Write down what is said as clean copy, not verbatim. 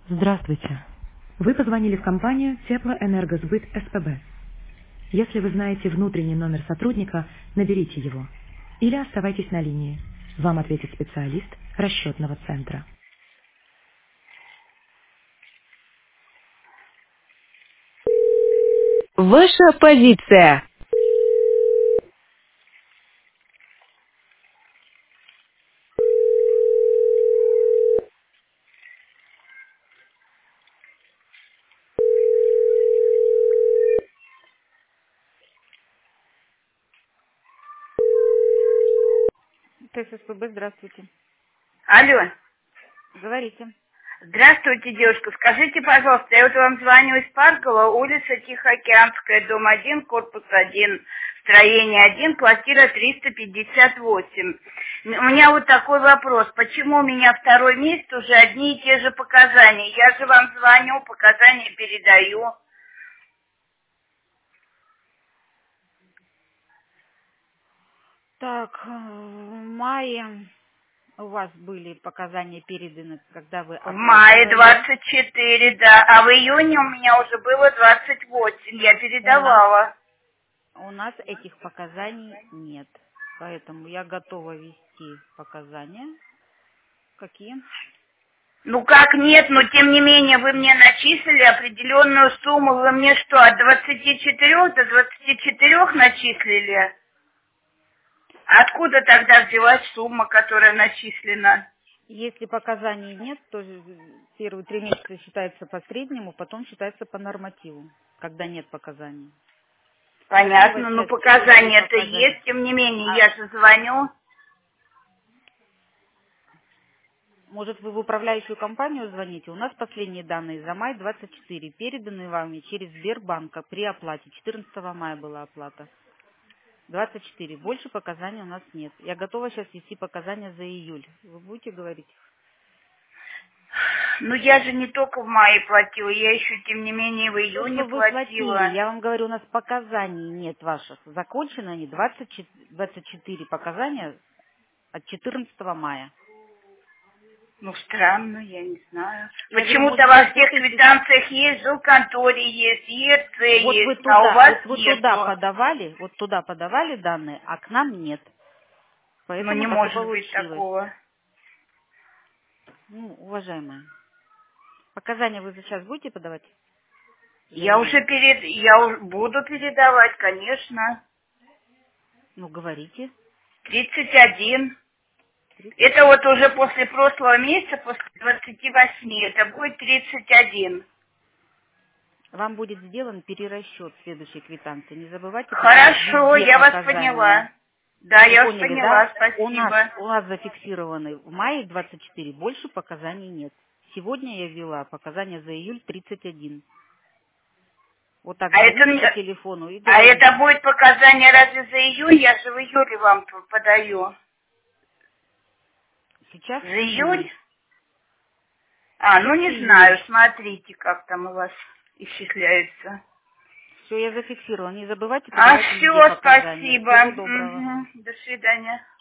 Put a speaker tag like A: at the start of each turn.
A: Здравствуйте. Вы позвонили в компанию Теплоэнергосбыт СПБ. Если вы знаете внутренний номер сотрудника, наберите его. Или оставайтесь на линии. Вам ответит специалист расчетного центра.
B: Ваша позиция.
C: ТССПБ, здравствуйте.
D: Алло.
C: Говорите.
D: Здравствуйте, девушка. Скажите, пожалуйста, я вот вам звоню из Паркова, улица Тихоокеанская, дом 1, корпус 1, строение 1, квартира 358. У меня вот такой вопрос. Почему у меня второй месяц уже одни и те же показания? Я же вам звоню, показания передаю.
C: Так, в мае у вас были показания переданы, когда вы
D: В мае
C: оплачивали.
D: 24, да. А в июне у меня уже было 28. Я
C: У нас,
D: передавала.
C: у нас этих показаний нет. Поэтому я готова вести показания. Какие?
D: Ну как нет, но тем не менее вы мне начислили определенную сумму. Вы мне что, от 24 до 24 начислили? Откуда тогда взялась сумма, которая начислена?
C: Если показаний нет, то первые 3 месяца считается по среднему, потом считается по нормативу, когда нет показаний.
D: Понятно, но
C: Следующие
D: показания-то
C: показания.
D: есть, тем не менее, я же звоню.
C: Может, вы в управляющую компанию звоните? У нас последние данные за май 24, переданы вами через Сбербанка при оплате. 14 мая была оплата. 24. Больше показаний у нас нет. Я готова сейчас вести показания за июль. Вы будете говорить?
D: Ну я же не только в мае платила, я еще, тем не менее, в
C: То,
D: июне
C: что вы платили,
D: платила.
C: я вам говорю, у нас показаний нет ваших. Закончены они 24 показания от 14 мая.
D: Ну, странно, я не знаю.
C: Я говорю,
D: Почему-то
C: может,
D: во
C: я
D: всех
C: все-таки...
D: квитанциях есть, в жилконторе есть, ЕРЦ
C: Вот вы
D: есть, а у
C: туда,
D: вас
C: вот вы туда
D: нету.
C: подавали, вот туда подавали данные, а к нам нет.
D: Ну,
C: Поэтому
D: не
C: так и
D: может быть
C: получилось.
D: такого.
C: Ну, уважаемая, показания вы сейчас будете подавать за
D: Я
C: июль?
D: уже буду передавать, конечно.
C: Ну, говорите.
D: 31. Это вот
C: 31.
D: уже после прошлого месяца, после 28, это будет 31.
C: Вам будет сделан перерасчет следующей квитанции. Не забывайте подавать
D: Хорошо,
C: везде
D: я вас
C: показания.
D: поняла. Да,
C: Вы
D: я вас
C: поняли,
D: поняла,
C: да? У нас,
D: спасибо.
C: у нас зафиксированы в мае 24, больше показаний нет. Сегодня я ввела показания за июль 31. Вот так
D: А это,
C: звоните по телефону и
D: а это
C: говорите.
D: будет показание разве за июнь? Я же в июле вам подаю.
C: Сейчас
D: За
C: июль.
D: июль? А, ну
C: Сейчас
D: не знаю,
C: июль.
D: смотрите, как там у вас исчисляется.
C: Все, я зафиксировала. Не забывайте
D: А,
C: подавать везде
D: все,
C: показания.
D: спасибо.
C: Всего доброго.
D: Мгм. До свидания.